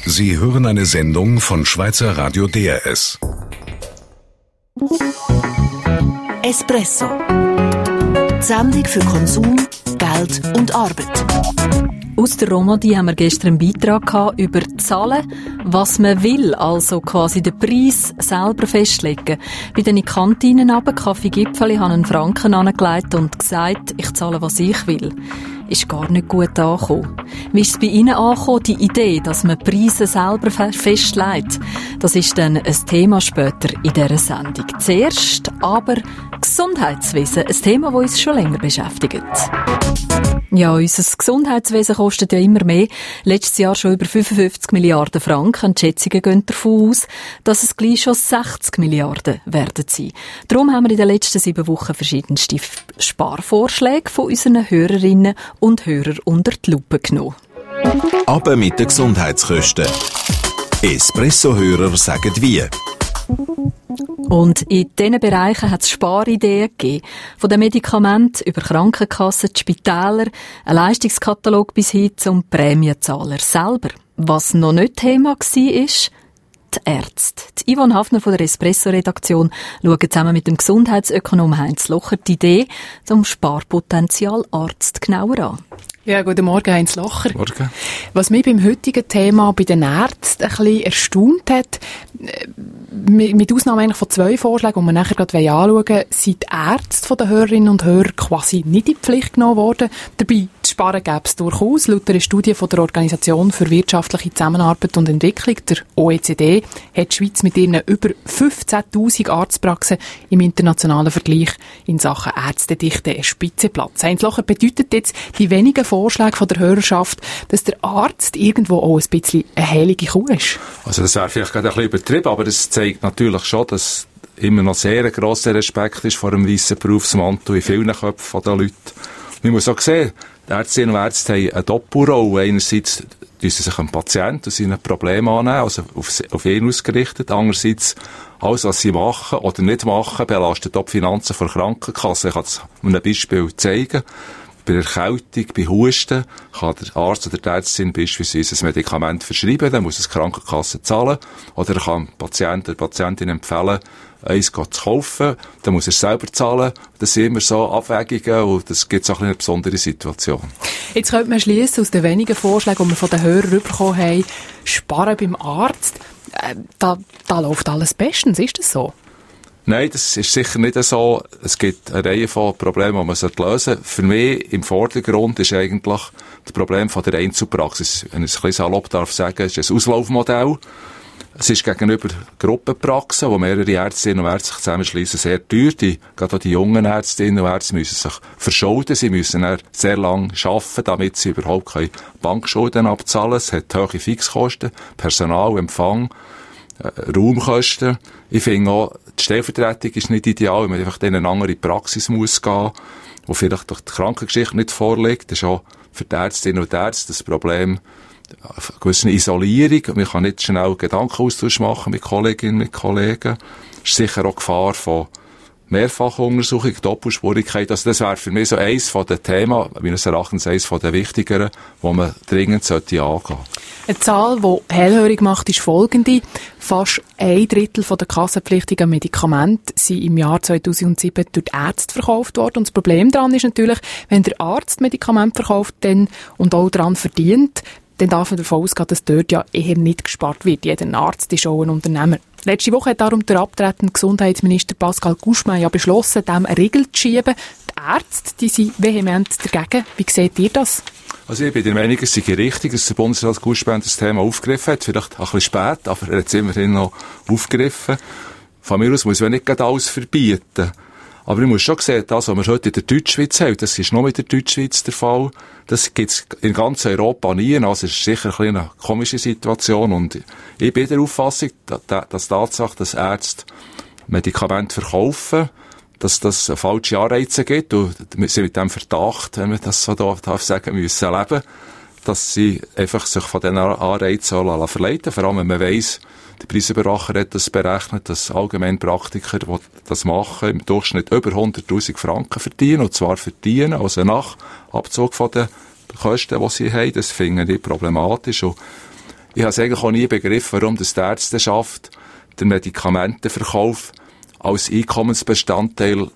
Sie hören eine Sendung von Schweizer Radio DRS. Espresso. Die Sendung für Konsum, Geld und Arbeit. Aus der Romandie haben wir gestern einen Beitrag über Zahlen, was man will, also quasi den Preis selber festlegen. Bei den Kantinen aber, Kaffee Gipfeli, habe einen Franken angelegt und gesagt, ich zahle, was ich will. Ist gar nicht gut angekommen. Wie ist es bei Ihnen angekommen, die Idee, dass man Preise selber festlegt? Das ist dann ein Thema später in dieser Sendung. Zuerst aber Gesundheitswesen, ein Thema, das uns schon länger beschäftigt. Ja, unser Gesundheitswesen kostet ja immer mehr. Letztes Jahr schon über 55 Milliarden Franken. Die Schätzungen gehen davon aus, dass es gleich schon 60 Milliarden werden sein. Darum haben wir in den letzten 7 Wochen verschiedenste Sparvorschläge von unseren Hörerinnen und Hörern unter die Lupe genommen. Aber mit den Gesundheitskosten. Espresso-Hörer sagen wie. Und in diesen Bereichen hat es Sparideen gegeben. Von den Medikamenten über Krankenkassen, die Spitäler, ein Leistungskatalog bis hin zum Prämienzahler selber. Was noch nicht Thema war, ist die Ärzte. Die Yvonne Hafner von der Espresso-Redaktion schaut zusammen mit dem Gesundheitsökonom Heinz Locher die Idee zum Sparpotenzial Arzt genauer an. Ja, guten Morgen, Heinz Locher. Morgen. Was mich beim heutigen Thema bei den Ärzten ein bisschen erstaunt hat, mit Ausnahme eigentlich von 2 Vorschlägen, die wir nachher gerade anschauen wollen, sind die Ärzte von den Hörerinnen und Hörern quasi nicht in die Pflicht genommen worden. Dabei, zu sparen gäbe es durchaus. Laut einer Studie von der Organisation für wirtschaftliche Zusammenarbeit und Entwicklung, der OECD, hat die Schweiz mit ihren über 15'000 Arztpraxen im internationalen Vergleich in Sachen Ärztedichte einen Spitzenplatz. Heinz Locher, bedeutet jetzt die wenigen Vorschläge von der Hörerschaft, dass der Arzt irgendwo auch ein bisschen eine heilige Kuh ist? Also das wäre vielleicht gerade ein bisschen übertrieben, aber es zeigt natürlich schon, dass immer noch sehr ein grosser Respekt ist vor dem weißen Berufsmantel in vielen Köpfen der Leute. Man muss auch sehen, die Ärztinnen und Ärzte haben eine Doppelrolle. Einerseits tun sie sich einem Patienten und seine Probleme annehmen, also auf ihn ausgerichtet. Andererseits, alles, was sie machen oder nicht machen, belastet auch die Finanzen der Krankenkasse. Ich kann es mit einem Beispiel zeigen. Bei Erkältung, bei Husten kann der Arzt oder die Ärztin beispielsweise ein Medikament verschreiben, dann muss es die Krankenkasse zahlen. Oder er kann dem Patient oder Patientin empfehlen, eins zu kaufen, dann muss er es selber zahlen. Das sind immer so Abwägungen und das gibt auch eine besondere Situation. Jetzt könnte man schliessen aus den wenigen Vorschlägen, die wir von den Hörern bekommen haben, sparen beim Arzt. Da läuft alles bestens, ist das so? Nein, das ist sicher nicht so. Es gibt eine Reihe von Problemen, die man lösen sollte. Für mich im Vordergrund ist eigentlich das Problem von der Einzelpraxis. Wenn ich es ein bisschen salopp darf sagen, ist ein Auslaufmodell. Es ist gegenüber Gruppenpraxen, wo mehrere Ärztinnen und Ärzte sich zusammenschliessen, sehr teuer. Gerade auch die jungen Ärztinnen und Ärzte müssen sich verschulden. Sie müssen dann sehr lange arbeiten, damit sie überhaupt Bankschulden abzahlen können. Es hat hohe Fixkosten, Personal, Empfang, Raumkosten. Ich finde auch, die Stellvertretung ist nicht ideal, wenn man einfach in eine andere Praxis muss gehen, wo vielleicht durch die Krankengeschichte nicht vorliegt. Das ist auch für die Ärztinnen und Ärzte das Problem, eine gewisse Isolierung. Man kann nicht schnell Gedankenaustausch machen mit Kolleginnen und Kollegen. Das ist sicher auch Gefahr von Mehrfachuntersuchung, Doppelspurigkeit. Also das wäre für mich so eins von den Themen, meines Erachtens eins von den wichtigeren, die man dringend angehen sollte. Eine Zahl, die hellhörig macht, ist folgende. Fast 1/3 der kassenpflichtigen Medikamente sind im Jahr 2007 durch die Ärzte verkauft worden. Und das Problem daran ist natürlich, wenn der Arzt Medikamente verkauft und auch daran verdient, dann darf man davon ausgehen, dass dort ja eher nicht gespart wird. Jeder Arzt ist auch ein Unternehmer. Letzte Woche hat darum der abtretende Gesundheitsminister Pascal Gouchemain ja beschlossen, dem eine Regel zu schieben. Die Ärzte, die sind vehement dagegen. Wie seht ihr das? Also ich bin der Meinung, es sei richtig, dass der Bundesrat Gouchemain das Thema aufgegriffen hat. Vielleicht ein bisschen spät, aber er hat es immerhin noch aufgegriffen. Von mir aus muss man nicht alles verbieten. Aber ich muss schon sehen, das, was wir heute in der Deutschschweiz haben, das ist nur in der Deutschschweiz der Fall. Das gibt es in ganz Europa nie. Also es ist sicher eine komische Situation. Und ich bin der Auffassung, dass Tatsache, dass Ärzte Medikamente verkaufen, dass das falsche Anreize gibt. Und sie mit dem Verdacht, wenn man das so darf sagen, müssen leben, dass sie einfach sich von diesen Anreizen verleiten. Vor allem, wenn man weiss, der Preisüberwacher hat das berechnet, dass Allgemeinpraktiker, die das machen, im Durchschnitt über 100'000 Franken verdienen. Und zwar verdienen, also nach Abzug von den Kosten, die sie haben. Das finde ich problematisch. Und Ich habe es eigentlich auch nie begriffen, warum das die Ärzteschaft den Medikamentenverkauf als Einkommensbestandteil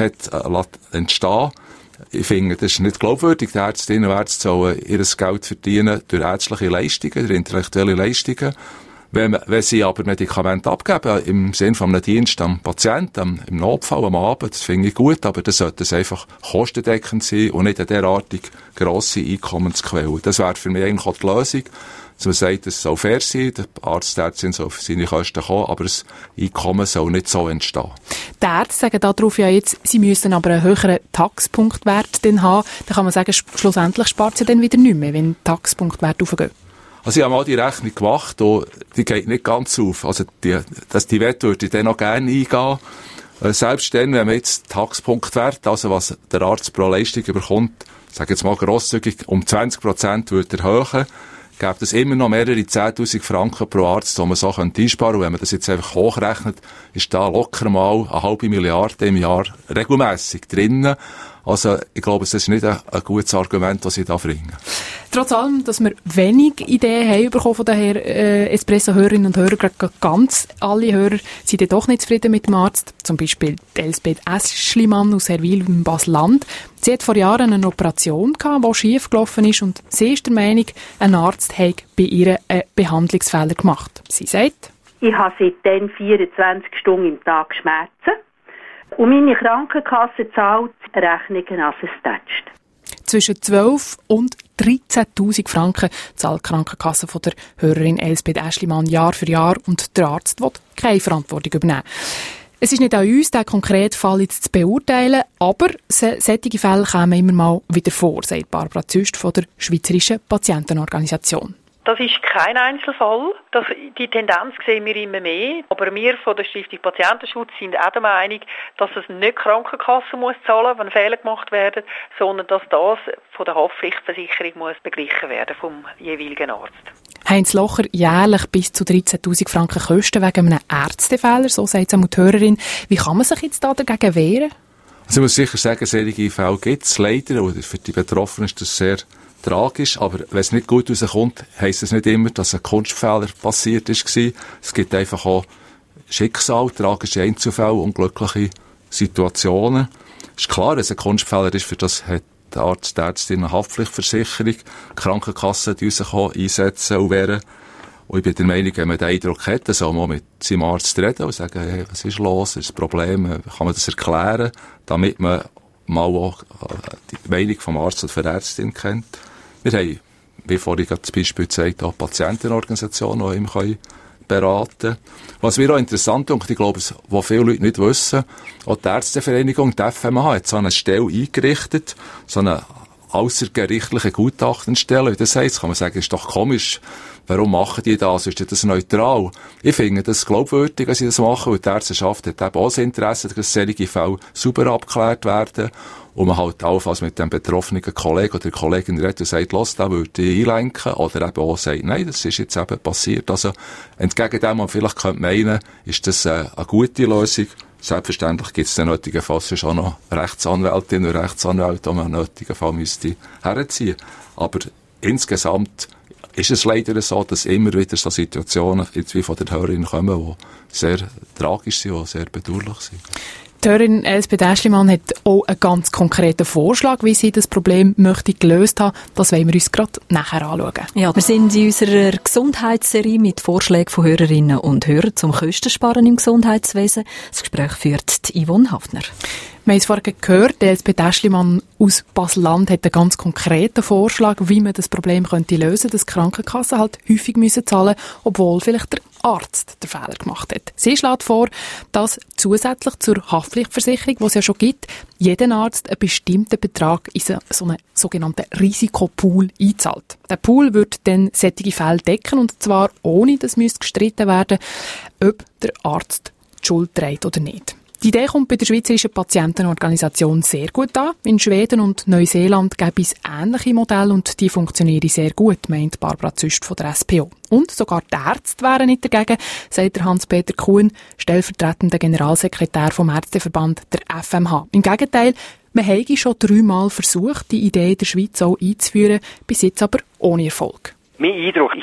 hat entstehen. Ich finde, das ist nicht glaubwürdig. Die Ärztinnen und Ärzte sollen ihr Geld verdienen durch ärztliche Leistungen, durch intellektuelle Leistungen. Wenn sie aber Medikamente abgeben, im Sinne von einem Dienst am Patienten, im Notfall, am Abend, das finde ich gut, aber dann sollte es einfach kostendeckend sein und nicht eine derartig grosse Einkommensquelle. Das wäre für mich eigentlich auch die Lösung, dass man sagt, es soll fair sein, der Arzt, die Ärztin soll für seine Kosten kommen, aber das Einkommen soll nicht so entstehen. Die Ärzte sagen darauf ja jetzt, sie müssen aber einen höheren Taxpunktwert haben. Dann kann man sagen, schlussendlich spart sie dann wieder nicht mehr, wenn die Taxpunktwerte aufgehen. Also ich habe mal die Rechnung gemacht, und die geht nicht ganz auf. Also die Wette würde ich dann noch gerne eingehen. Selbst dann, wenn man jetzt den Taxpunktwert, also was der Arzt pro Leistung bekommt, sage jetzt mal grosszügig, um 20% würde erhöhen, gäbe es immer noch mehrere 10'000 Franken pro Arzt, die man so einsparen könnte. Und wenn man das jetzt einfach hochrechnet, ist da locker mal 500 Milliarden im Jahr regelmässig drinnen. Also, ich glaube, es ist nicht ein gutes Argument, das ich da bringe. Trotz allem, dass wir wenig Ideen haben bekommen von den Espresso-Hörerinnen und Hörern, gerade ganz alle Hörer sind dann doch nicht zufrieden mit dem Arzt. Zum Beispiel Elsbeth Eschlimann aus Herwil im Basel-Land. Sie hat vor Jahren eine Operation gehabt, die schief gelaufen ist, und sie ist der Meinung, ein Arzt habe bei ihr einen Behandlungsfehler gemacht. Sie sagt: Ich habe seitdem 24 Stunden im Tag Schmerzen. Und meine Krankenkasse zahlt Rechnungen, als es tätscht. Zwischen 12 und 13'000 Franken zahlt die Krankenkasse von der Hörerin Elsbeth Eschlimann Jahr für Jahr, und der Arzt will keine Verantwortung übernehmen. Es ist nicht an uns, den konkreten Fall jetzt zu beurteilen, aber solche Fälle kommen immer mal wieder vor, sagt Barbara Züst von der Schweizerischen Patientenorganisation. Das ist kein Einzelfall. Die Tendenz sehen wir immer mehr. Aber wir von der Stiftung Patientenschutz sind auch der Meinung, dass es nicht die Krankenkasse muss zahlen, wenn Fehler gemacht werden, sondern dass das von der Haftpflichtversicherung muss beglichen werden vom jeweiligen Arzt. Heinz Locher, jährlich bis zu 13'000 Franken Kosten wegen einem Ärztefehler, so sagt es die Hörerin. Wie kann man sich jetzt da dagegen wehren? Also ich muss sicher sagen, solche Fälle gibt es leider, und für die Betroffenen ist das sehr tragisch, aber wenn es nicht gut rauskommt, heisst es nicht immer, dass ein Kunstfehler passiert ist. Es gibt einfach auch Schicksal, tragische Einzelfälle, unglückliche Situationen. Es ist klar, wenn es ein Kunstfehler ist, für das hat der Arzt, die Ärztin eine Haftpflichtversicherung, die Krankenkasse, die sich auch einsetzen und wehren. Und ich bin der Meinung, wenn man den Eindruck hat, dann soll man mit seinem Arzt reden und sagen, hey, was ist los, ist das Problem, kann man das erklären, damit man mal auch die Meinung vom Arzt oder der Ärztin kennt. Wir haben, wie vorhin das Beispiel gezeigt, auch Patientenorganisationen, die ihm beraten können. Was mir auch interessant ist, ich glaube, was viele Leute nicht wissen, auch die Ärztevereinigung, die FMH, hat so eine Stelle eingerichtet, so eine außergerichtliche Gutachtenstelle. Wie das heisst, kann man sagen, ist doch komisch. Warum machen die das? Ist das neutral? Ich finde das glaubwürdig, dass sie das machen, weil die Ärzteschaft hat eben auch das Interesse, dass solche Fälle sauber abgeklärt werden und man halt allenfalls mit dem betroffenen Kollegen oder Kollegin redet und sagt, los, da würde ich einlenken, oder eben auch sagt, nein, das ist jetzt eben passiert. Also, entgegen dem, man vielleicht könnte meinen, ist das eine gute Lösung. Selbstverständlich gibt es den nötigen Fall schon noch Rechtsanwältinnen und Rechtsanwälte, die man im nötigen Fall müsste herziehen. Aber insgesamt ist es leider so, dass immer wieder so Situationen jetzt wie von der Hörerin kommen, die sehr tragisch sind, die sehr bedauerlich sind. Die Hörerin Elsbeth Eschlimann hat auch einen ganz konkreten Vorschlag, wie sie das Problem möchte gelöst haben. Das wollen wir uns gerade nachher anschauen. Ja, wir sind in unserer Gesundheitsserie mit Vorschlägen von Hörerinnen und Hörern zum Kostensparen im Gesundheitswesen. Das Gespräch führt Yvonne Hafner. Wir haben es vorhin gehört, Elsbeth Eschlimann aus Basel-Land hat einen ganz konkreten Vorschlag, wie man das Problem könnte lösen, dass die Krankenkassen halt häufig müssen zahlen, obwohl vielleicht der Arzt den Fehler gemacht hat. Sie schlägt vor, dass zusätzlich zur Haftpflichtversicherung, die es ja schon gibt, jeder Arzt einen bestimmten Betrag in so einen sogenannten Risikopool einzahlt. Der Pool wird dann solche Fälle decken, und zwar ohne, dass gestritten werden müsste, ob der Arzt die Schuld trägt oder nicht. Die Idee kommt bei der Schweizerischen Patientenorganisation sehr gut an. In Schweden und Neuseeland gäbe es ähnliche Modelle und die funktionieren sehr gut, meint Barbara Züst von der SPO. Und sogar die Ärzte wären nicht dagegen, sagt der Hans-Peter Kuhn, stellvertretender Generalsekretär vom Ärzteverband der FMH. Im Gegenteil, man habe schon 3-mal versucht, die Idee in der Schweiz auch einzuführen, bis jetzt aber ohne Erfolg. Mein Eindruck ist, dass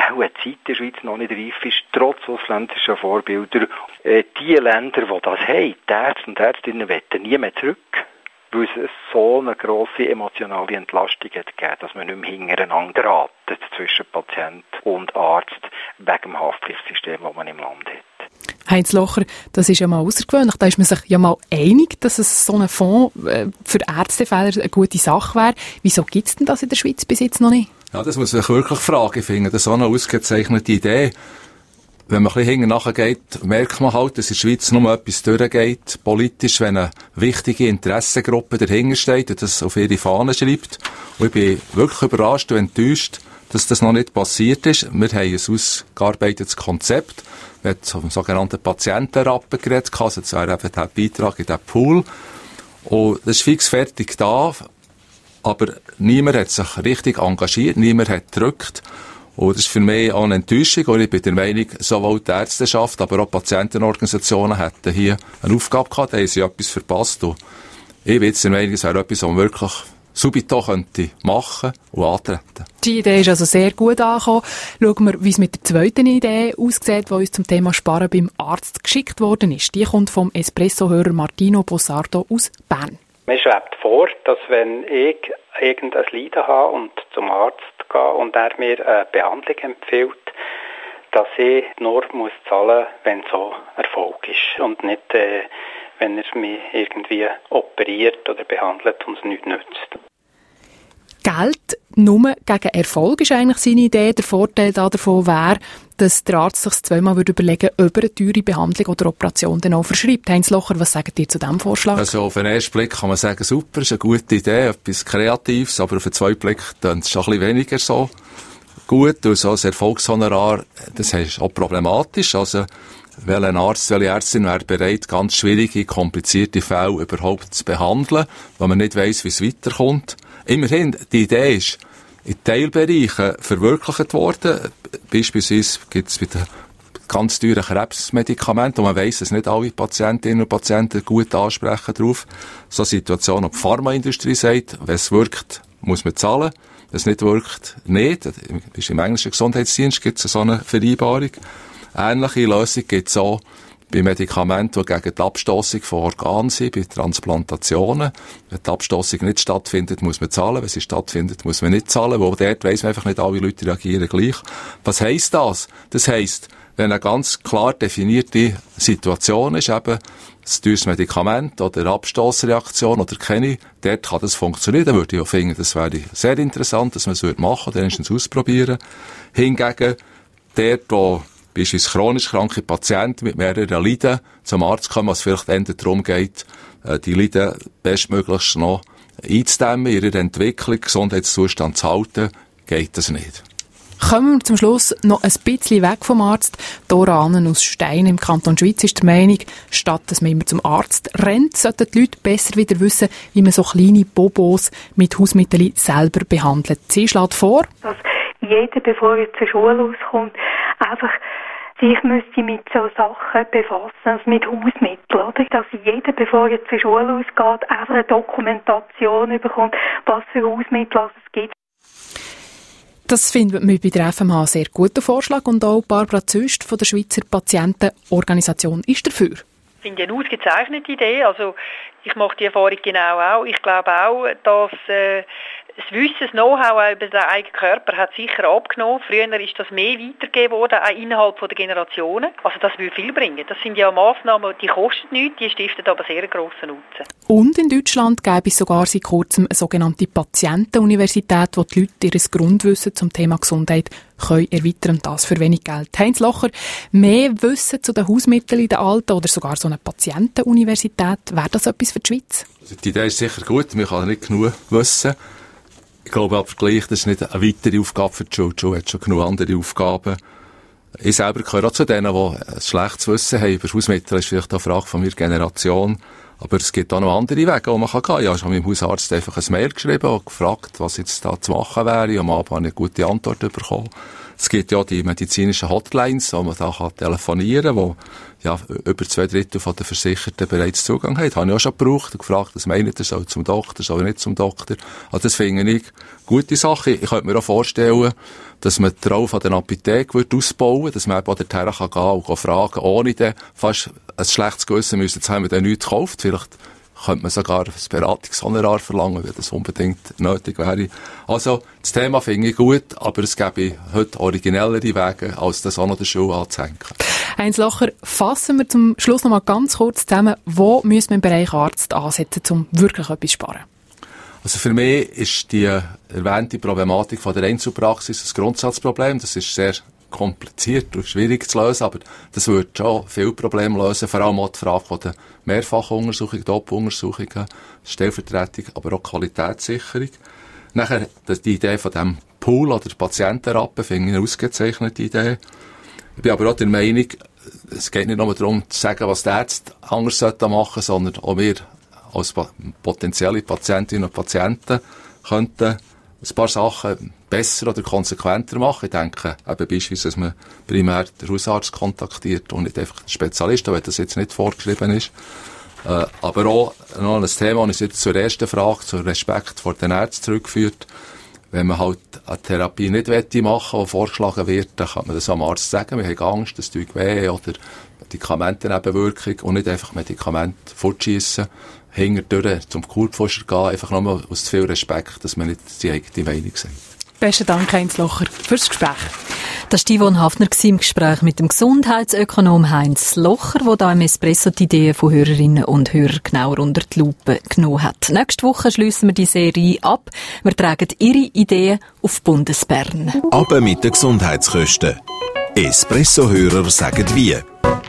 auch die Zeit der Schweiz noch nicht reif ist, trotz ausländischer Vorbilder. Die Länder, die das haben, die Ärzte und Ärztinnen wollen nie mehr zurück, weil es so eine grosse emotionale Entlastung hat gegeben, dass man nicht mehr hintereinander ratet zwischen Patient und Arzt wegen dem Haftpflichtsystem, das man im Land hat. Heinz Locher, das ist ja mal außergewöhnlich. Da ist man sich ja mal einig, dass es so ein Fonds für Ärztefälle eine gute Sache wäre. Wieso gibt es denn das in der Schweiz bis jetzt noch nicht? Ja, das muss ich wirklich fragen. Ich finde, das ist so eine ausgezeichnete Idee. Wenn man ein bisschen hinten nachgeht, merkt man halt, dass in der Schweiz nur etwas durchgeht, politisch, wenn eine wichtige Interessengruppe dahinter steht und das auf ihre Fahne schreibt. Und ich bin wirklich überrascht und enttäuscht, dass das noch nicht passiert ist. Wir haben ein ausgearbeitetes Konzept. Wir haben vom sogenannten Patientenrappen geredet, also das wäre eben der Beitrag in den Pool. Und das ist fix fertig da, aber niemand hat sich richtig engagiert, niemand hat gedrückt. Und das ist für mich auch eine Enttäuschung. Und ich bin der Meinung, sowohl die Ärzteschaft, aber auch Patientenorganisationen hätten hier eine Aufgabe gehabt, da haben sie etwas verpasst. Und ich bin jetzt der Meinung, es wäre etwas, was man wirklich subito könnte machen und antreten. Die Idee ist also sehr gut angekommen. Schauen wir, wie es mit der zweiten Idee aussieht, die uns zum Thema Sparen beim Arzt geschickt worden ist. Die kommt vom Espresso-Hörer Martino Bossardo aus Bern. Mir schwebt vor, dass wenn ich irgendein Leiden habe und zum Arzt gehe und er mir eine Behandlung empfiehlt, dass ich nur zahlen muss, wenn so Erfolg ist und nicht, wenn er mich irgendwie operiert oder behandelt und es nichts nützt. Geld nur gegen Erfolg ist eigentlich seine Idee. Der Vorteil davon wäre, dass der Arzt sich zweimal überlegen würde, ob er eine teure Behandlung oder Operation dann auch verschreibt. Heinz Locher, was sagt ihr zu diesem Vorschlag? Also auf den ersten Blick kann man sagen, super, ist eine gute Idee, etwas Kreatives, aber auf den zweiten Blick dann ist es schon ein bisschen weniger so gut. Und so ein Erfolgshonorar, das ist auch problematisch. Also welcher Arzt, welche Ärztin wäre bereit, ganz schwierige, komplizierte Fälle überhaupt zu behandeln, wo man nicht weiss, wie es weiterkommt. Immerhin, die Idee ist in Teilbereichen verwirklicht worden. Beispielsweise gibt es bei den ganz teuren Krebsmedikamenten, wo man weiss, dass nicht alle Patientinnen und Patienten gut ansprechen darauf. So eine Situation, ob die Pharmaindustrie sagt, wenn es wirkt, muss man zahlen. Wenn es nicht wirkt, nicht. Im englischen Gesundheitsdienst gibt es so eine Vereinbarung. Ähnliche Lösung gibt es auch bei Medikamenten, die gegen die Abstossung von Organen sind, bei Transplantationen. Wenn die Abstossung nicht stattfindet, muss man zahlen. Wenn sie stattfindet, muss man nicht zahlen. Wo dort weiss man einfach nicht, alle Leute reagieren gleich. Was heisst das? Das heisst, wenn eine ganz klar definierte Situation ist, eben ein teures Medikament oder eine Abstossreaktion oder keine, dort kann das funktionieren. Dann würde ich auch finden, das wäre sehr interessant, dass man es machen würde, dann ausprobieren. Hingegen, dort, wo beispielsweise chronisch kranke Patienten mit mehreren Leiden zum Arzt kommen, was vielleicht eher darum geht, die Leiden bestmöglichst noch einzudämmen, ihre Entwicklung, Gesundheitszustand zu halten, geht das nicht. Kommen wir zum Schluss noch ein bisschen weg vom Arzt. Dora Annen aus Stein im Kanton Schwyz ist der Meinung, statt dass man immer zum Arzt rennt, sollten die Leute besser wieder wissen, wie man so kleine Bobos mit Hausmitteln selber behandelt. Sie schlägt vor, dass jeder, bevor er zur Schule auskommt, einfach sich müsste mit so Sachen befassen, also mit Hausmitteln, oder? Dass jeder, bevor er zur Schule ausgeht, einfach eine Dokumentation bekommt, was für Hausmittel es gibt. Das finden wir bei der FMH einen sehr guten Vorschlag und auch Barbara Züst von der Schweizer Patientenorganisation ist dafür. Ich finde eine ausgezeichnete Idee, also ich mache die Erfahrung genau auch. Ich glaube auch, dass das Wissen, das Know-how über den eigenen Körper hat sicher abgenommen. Früher ist das mehr weitergegeben worden, auch innerhalb der Generationen. Also das würde viel bringen. Das sind ja Massnahmen, die kosten nichts, die stiften aber sehr grossen Nutzen. Und in Deutschland gäbe es sogar seit kurzem eine sogenannte Patientenuniversität, wo die Leute ihr Grundwissen zum Thema Gesundheit können erweitern, das für wenig Geld. Heinz Locher, mehr Wissen zu den Hausmitteln in den Alten oder sogar so eine Patientenuniversität, wäre das etwas für die Schweiz? Also die Idee ist sicher gut, man kann nicht genug wissen. Ich glaube aber gleich, das ist nicht eine weitere Aufgabe für die Schule. Die Schule hat schon genug andere Aufgaben. Ich selber gehöre auch zu denen, die ein schlechtes Wissen haben über Hausmittel. Das ist vielleicht eine Frage von meiner Generation. Aber es gibt auch noch andere Wege, wo man gehen kann. Ich habe schon meinem Hausarzt einfach ein Mail geschrieben und gefragt, was jetzt da zu machen wäre. Am Abend habe ich eine gute Antwort bekommen. Es gibt ja die medizinischen Hotlines, wo man da telefonieren kann, wo ja, über 2/3 der Versicherten bereits Zugang haben. Das habe ich auch schon gebraucht und gefragt, was meint ihr, soll zum Doktor, soll nicht zum Doktor? Also das finde ich eine gute Sache. Ich könnte mir auch vorstellen, dass man die Rolle von der Apotheke ausbauen würde, dass man eben auch dorthin gehen kann und fragen, ohne dann fast ein schlechtes Gewissen müssen zu haben, wenn man nichts kauft. Vielleicht könnte man sogar ein Beratungshonorar verlangen, wenn das unbedingt nötig wäre. Also, das Thema finde ich gut, aber es gäbe heute originellere Wege, als das auch noch der Schule anzuhängen. Heinz Locher, fassen wir zum Schluss noch mal ganz kurz zusammen, wo müssen wir im Bereich Arzt ansetzen, um wirklich etwas zu sparen? Also für mich ist die erwähnte Problematik von der Einzelpraxis ein Grundsatzproblem. Das ist sehr kompliziert und schwierig zu lösen, aber das würde schon viele Probleme lösen, vor allem auch die Frage von der Mehrfachuntersuchung, Doppeluntersuchungen, Stellvertretung, aber auch Qualitätssicherung. Nachher die Idee von dem Pool oder Patientenrappen finde ich eine ausgezeichnete Idee. Ich bin aber auch der Meinung, es geht nicht nur darum zu sagen, was die Ärzte anders machen sollten, sondern auch wir als potenzielle Patientinnen und Patienten könnten ein paar Sachen besser oder konsequenter machen. Ich denke, eben beispielsweise, dass man primär den Hausarzt kontaktiert und nicht einfach den Spezialisten, wenn das jetzt nicht vorgeschrieben ist. Aber auch noch ein Thema, das uns jetzt zur ersten Frage, zur Respekt vor den Ärzten zurückführt. Wenn man halt eine Therapie nicht machen will, die vorgeschlagen wird, dann kann man das am Arzt sagen. Wir haben Angst, das tut weh oder Medikamentennebenwirkung und nicht einfach Medikamente fortschiessen, hinterdurch zum Kurpfuscher gehen, einfach nur aus zu viel Respekt, dass man nicht die eigene Meinung sagt. Besten Dank, Heinz Locher, fürs Gespräch. Das war Yvonne Hafner im Gespräch mit dem Gesundheitsökonom Heinz Locher, der da im Espresso die Ideen von Hörerinnen und Hörern genauer unter die Lupe genommen hat. Nächste Woche schliessen wir die Serie ab. Wir tragen Ihre Ideen auf Bundesbern. Aber mit den Gesundheitskosten. Espresso-Hörer sagen wie.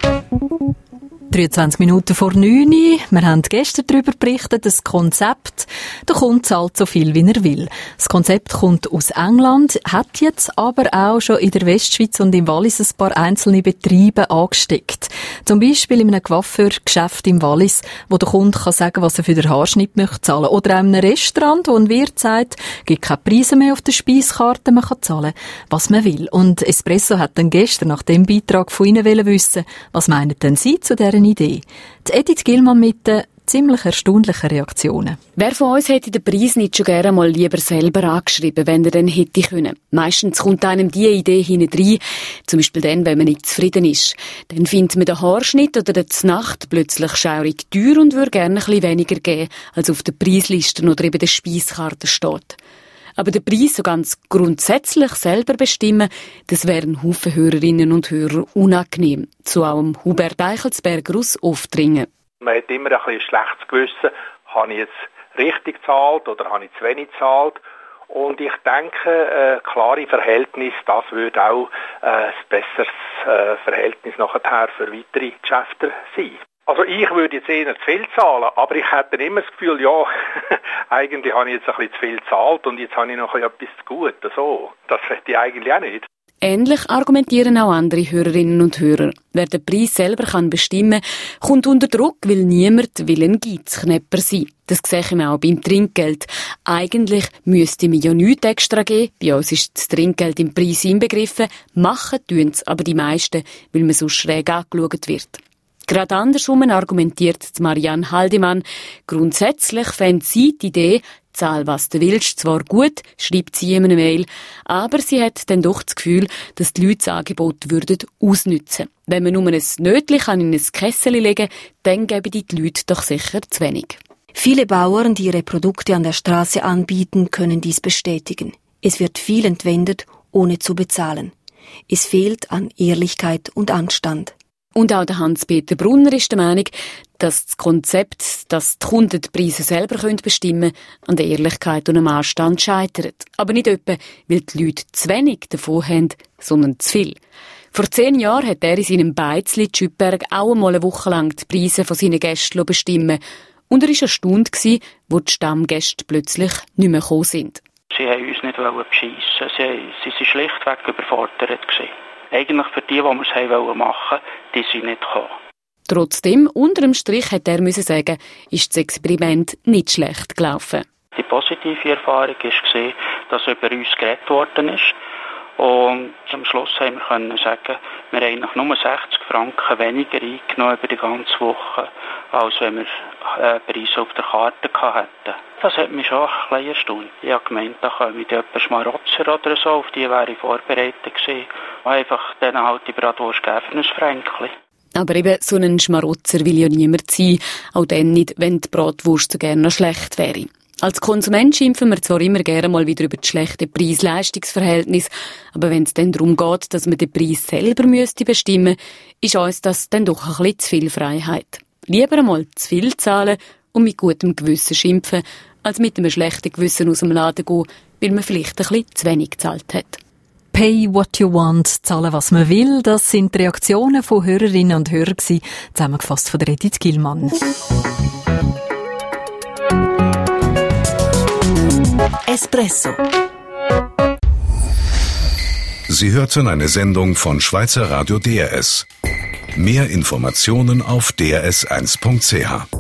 23 Minuten vor 9 Uhr. Wir haben gestern darüber berichtet, das Konzept, der Kunde zahlt so viel, wie er will. Das Konzept kommt aus England, hat jetzt aber auch schon in der Westschweiz und im Wallis ein paar einzelne Betriebe angesteckt. Zum Beispiel in einem Coiffeurgeschäft im Wallis, wo der Kunde kann sagen, was er für den Haarschnitt möchte zahlen. Oder auch in einem Restaurant, wo ein Wirt sagt, es gibt keine Preise mehr auf der Speiskarte, man kann zahlen, was man will. Und Espresso hat dann gestern nach dem Beitrag von Ihnen wissen, was meinen denn Sie zu dieser Idee? Die Edith Gillmann mit den ziemlich erstaunlichen Reaktionen. Wer von uns hätte den Preis nicht schon gerne mal lieber selber angeschrieben, wenn er denn hätte können? Meistens kommt einem diese Idee hinein, zum Beispiel dann, wenn man nicht zufrieden ist. Dann findet man den Haarschnitt oder die Nacht plötzlich schaurig teuer und würde gerne ein bisschen weniger geben, als auf der Preisliste oder eben der Speiskarte steht. Aber den Preis so ganz grundsätzlich selber bestimmen, das wären Haufen Hörerinnen und Hörer unangenehm. So auch Hubert Eichelsberger aus Oftringen. Man hat immer ein bisschen schlechtes Gewissen, habe ich jetzt richtig gezahlt oder habe ich zu wenig gezahlt? Und ich denke, klare Verhältnis, das würde auch ein besseres Verhältnis nachher für weitere Geschäfte sein. Also ich würde jetzt eher zu viel zahlen, aber ich hätte immer das Gefühl, ja, eigentlich habe ich jetzt ein bisschen zu viel gezahlt und jetzt habe ich noch etwas zu gut. So. Das hätte ich eigentlich auch nicht. Ähnlich argumentieren auch andere Hörerinnen und Hörer. Wer den Preis selber bestimmen kann, kommt unter Druck, weil niemand will ein Geizknepper sein. Das sehen wir auch beim Trinkgeld. Eigentlich müsste man ja nichts extra geben. Bei uns ist das Trinkgeld im Preis inbegriffen. Machen tun es aber die meisten, weil man so schräg angeschaut wird. Gerade andersrum argumentiert Marianne Haldemann. Grundsätzlich fände sie die Idee, zahl was du willst, zwar gut, schreibt sie in einer Mail, aber sie hat dann doch das Gefühl, dass die Leute das Angebot würden ausnützen. Wenn man nur ein Nötchen in ein Kessel legen kann, dann geben die Leute doch sicher zu wenig. Viele Bauern, die ihre Produkte an der Straße anbieten, können dies bestätigen. Es wird viel entwendet, ohne zu bezahlen. Es fehlt an Ehrlichkeit und Anstand. Und auch der Hans-Peter Brunner ist der Meinung, dass das Konzept, dass die Kunden die Preise selber bestimmen können, an der Ehrlichkeit und dem Anstand scheitert. Aber nicht etwa, weil die Leute zu wenig davon haben, sondern zu viel. Vor 10 Jahren hat er in seinem Beizli Schüpberg auch einmal eine Woche lang die Preise von seinen Gästen bestimmen. Und er war erstaunt, als die Stammgäste plötzlich nicht mehr gekommen sind. Sie wollten uns nicht beschissen. Sie waren schlichtweg überfordert. Eigentlich für die wir es machen wollten, die sind nicht gekommen. Trotzdem, unterm Strich hat er müssen sagen, ist das Experiment nicht schlecht gelaufen. Die positive Erfahrung war, dass über uns geredet worden ist. Und am Schluss haben wir können sagen, wir haben eigentlich nur 60 Franken weniger eingenommen über die ganze Woche, als wenn wir Preise auf der Karte hätten. Das hat mich schon ein bisschen erstaunt. Ich habe gemeint, da komme ich etwa Schmarotzer oder so, auf die wäre ich vorbereitet gewesen. Einfach dann halt die Bratwurst geben für ein Fränkli. Aber eben so ein Schmarotzer will ja niemand sein, auch dann nicht, wenn die Bratwurst so gerne noch schlecht wäre. Als Konsument schimpfen wir zwar immer gerne mal wieder über das schlechte Preis-Leistungs-Verhältnis, aber wenn es dann darum geht, dass man den Preis selber bestimmen müsste, ist uns das dann doch ein bisschen zu viel Freiheit. Lieber einmal zu viel zahlen und mit gutem Gewissen schimpfen, als mit einem schlechten Gewissen aus dem Laden gehen, weil man vielleicht ein bisschen zu wenig gezahlt hat. Pay what you want, zahlen was man will, das sind die Reaktionen von Hörerinnen und Hörern gewesen, zusammengefasst von Edith Gillmann. Espresso. Sie hörten eine Sendung von Schweizer Radio DRS. Mehr Informationen auf drs1.ch.